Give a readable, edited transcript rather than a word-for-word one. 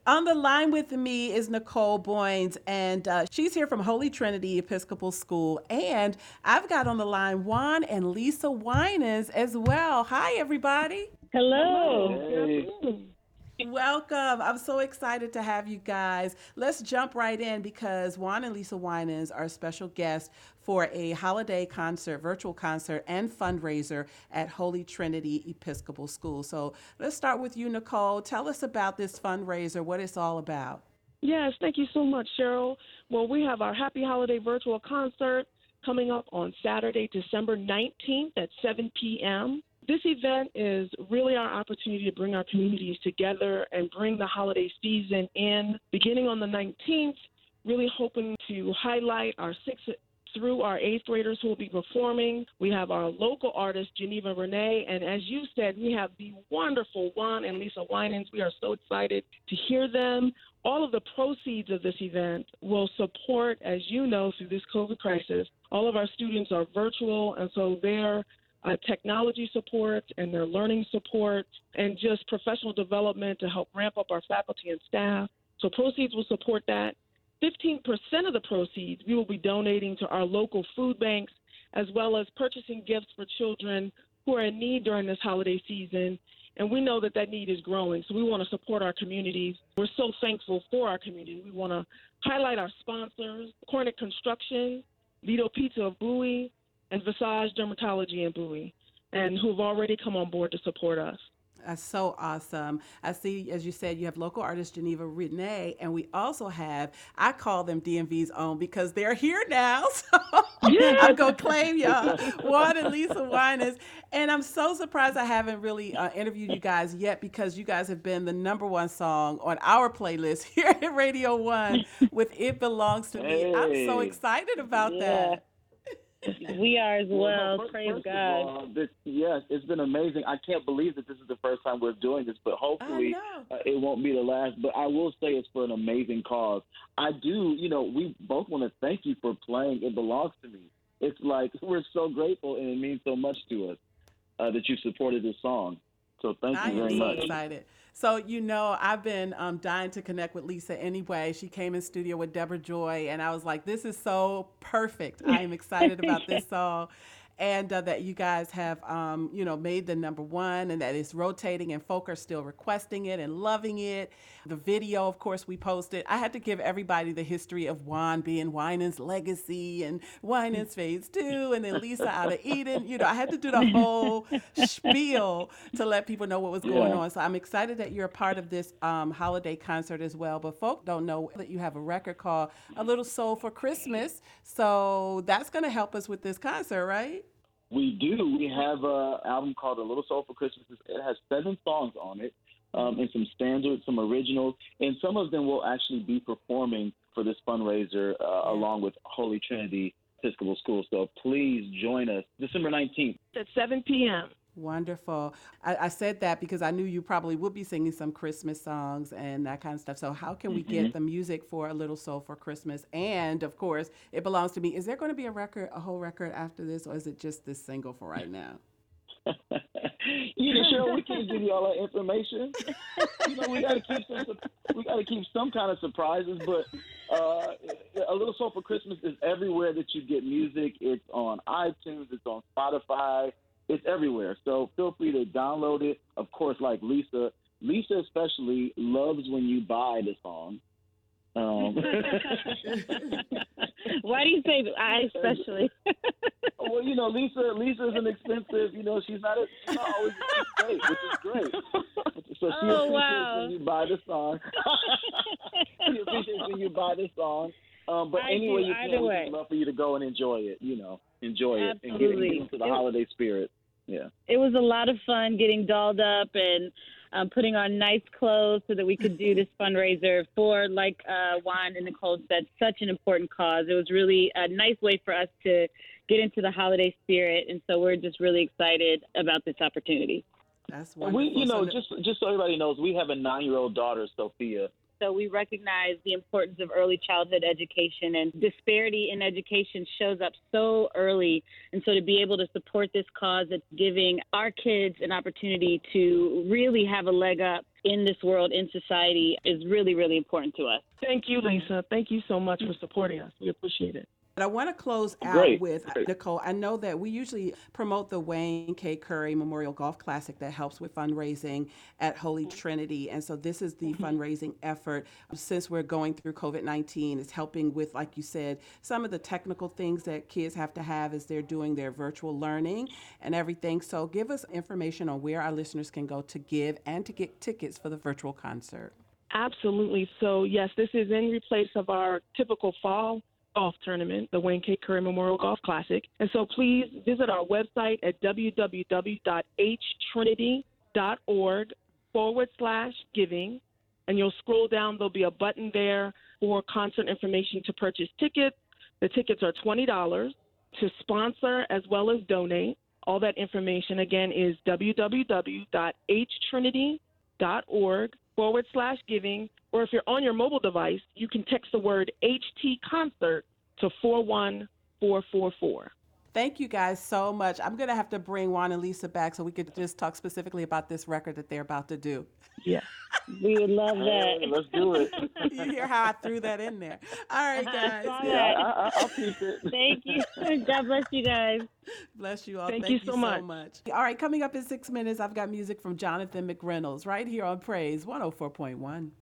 On the line with me is Nicole Boynes, and she's here from Holy Trinity Episcopal School. And I've got on the line Juan and Lisa Winans as well. Hi, everybody. Hello. Hey, Welcome. I'm so excited to have you guys. Let's jump right in because Juan and Lisa Winans are special guests for a holiday concert, virtual concert, and fundraiser at Holy Trinity Episcopal School. So let's start with you, Nicole. Tell us about this fundraiser, what it's all about. Yes, thank you so much, Cheryl. Well, we have our Happy Holiday virtual concert coming up on Saturday, December 19th at 7 p.m. This event is really our opportunity to bring our communities together and bring the holiday season in, beginning on the 19th, really hoping to highlight our sixth through our eighth graders who will be performing. We have our local artist, Geneva Renee, and as you said, we have the wonderful Juan and Lisa Winans. We are so excited to hear them. All of the proceeds of this event will support, as you know, through this COVID crisis, all of our students are virtual, and so their technology support and their learning support and just professional development to help ramp up our faculty and staff. So proceeds will support that. 15% of the proceeds we will be donating to our local food banks, as well as purchasing gifts for children who are in need during this holiday season. And we know that that need is growing, so we want to support our communities. We're so thankful for our community. We want to highlight our sponsors, Cornick Construction, Lido Pizza of Bowie, and Visage Dermatology in Bowie, and who have already come on board to support us. That's so awesome. I see, as you said, you have local artist Geneva Renee, and we also have, I call them DMV's own because they're here now. So I'm going to claim y'all, Juan and Lisa Winans. And I'm so surprised I haven't really interviewed you guys yet because you guys have been the number one song on our playlist here at Radio One with It Belongs to Me. I'm so hey. excited about Yeah, that. we are as Well, no, well. first, Praise first of God. all, yes, it's been amazing. I can't believe that this is the first time we're doing this, but I hopefully know. it won't be the last. But I will say it's for an amazing cause. I do, we both want to thank you for playing It Belongs to Me. It's like we're so grateful, and it means so much to us that you supported this song. So thank I you am very so much. excited. So, I've been dying to connect with Lisa anyway. She came in studio with Deborah Joy, and I was like, this is so perfect. I am excited about this song. And that you guys have, made the number one and that it's rotating and folk are still requesting it and loving it. The video, of course, we posted. I had to give everybody the history of Juan being Winans Legacy and Winans Phase 2 and then Lisa out of Eden. I had to do the whole spiel to let people know what was going Yeah. on. So I'm excited that you're a part of this holiday concert as well. But folk don't know that you have a record called A Little Soul for Christmas. So that's going to help us with this concert, right? We do. We have an album called A Little Soul for Christmas. It has 7 songs on it, and some standards, some originals, and some of them will actually be performing for this fundraiser along with Holy Trinity Episcopal School. So please join us December 19th. At 7 p.m. Wonderful. I said that because I knew you probably would be singing some Christmas songs and that kind of stuff. So, how can we get the music for A Little Soul for Christmas? And of course, It Belongs to Me. Is there going to be a whole record after this, or is it just this single for right now? Cheryl, we can't give you all that information. We got to keep some kind of surprises. But A Little Soul for Christmas is everywhere that you get music. It's on iTunes. It's on Spotify. It's everywhere. So feel free to download it. Of course, like Lisa especially loves when you buy the song. Why do you say I especially? Well, Lisa isn't expensive. She's not always a cheap date, which is great. So she Oh, appreciates wow. when you buy the song. She appreciates when you buy the song. But I any do, way you either can, way. we'd love for you to go and enjoy it. Enjoy it and get Absolutely. into the holiday spirit. Yeah. It was a lot of fun getting dolled up and putting on nice clothes so that we could do this fundraiser for, like Juan and Nicole said, such an important cause. It was really a nice way for us to get into the holiday spirit, and so we're just really excited about this opportunity. That's And we, wonderful. just so everybody knows, we have a 9-year-old daughter, Sophia. So we recognize the importance of early childhood education, and disparity in education shows up so early. And so to be able to support this cause that's giving our kids an opportunity to really have a leg up in this world, in society, is really, really important to us. Thank you, Lisa. Thank you so much for supporting us. We appreciate it. But I want to close out Great. with Nicole. I know that we usually promote the Wayne K. Curry Memorial Golf Classic that helps with fundraising at Holy Trinity. And so this is the fundraising effort. Since we're going through COVID-19, it's helping with, like you said, some of the technical things that kids have to have as they're doing their virtual learning and everything. So give us information on where our listeners can go to give and to get tickets for the virtual concert. Absolutely. So, yes, this is in replace of our typical fall golf tournament, the Wayne K. Curry Memorial Golf Classic. And so please visit our website at www.htrinity.org/giving. And you'll scroll down. There'll be a button there for concert information to purchase tickets. The tickets are $20 to sponsor as well as donate. All that information, again, is www.htrinity.org/giving. Or if you're on your mobile device, you can text the word HT Concert to 41444. Thank you guys so much. I'm going to have to bring Juan and Lisa back so we could just talk specifically about this record that they're about to do. Yeah. We would love that. Hey, let's do it. You hear how I threw that in there. All right, guys. Yeah, I'll keep it. Thank you. God bless you guys. Bless you all. Thank you so much. All right, coming up in 6 minutes, I've got music from Jonathan McReynolds right here on Praise 104.1.